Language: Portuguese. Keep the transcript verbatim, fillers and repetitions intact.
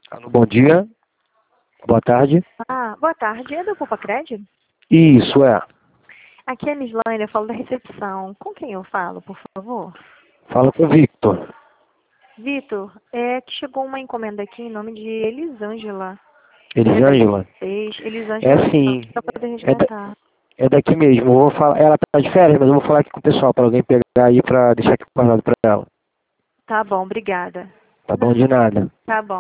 Alô, bom dia. Boa tarde. Ah, boa tarde. É do Poupa-Cred? Isso, é. Aqui é a Mislaine, eu falo da recepção. Com quem eu falo, por favor? Fala com o Victor. Vitor, é que chegou uma encomenda aqui em nome de Elisângela. Elisângela? Fez É Elisângela sim. para poder É, da- resgatar. é daqui mesmo. Eu vou falar, ela tá de férias, mas eu vou falar aqui com o pessoal para alguém pegar aí para deixar aqui guardado para ela. Tá bom, obrigada. Tá bom? De nada. Tá bom.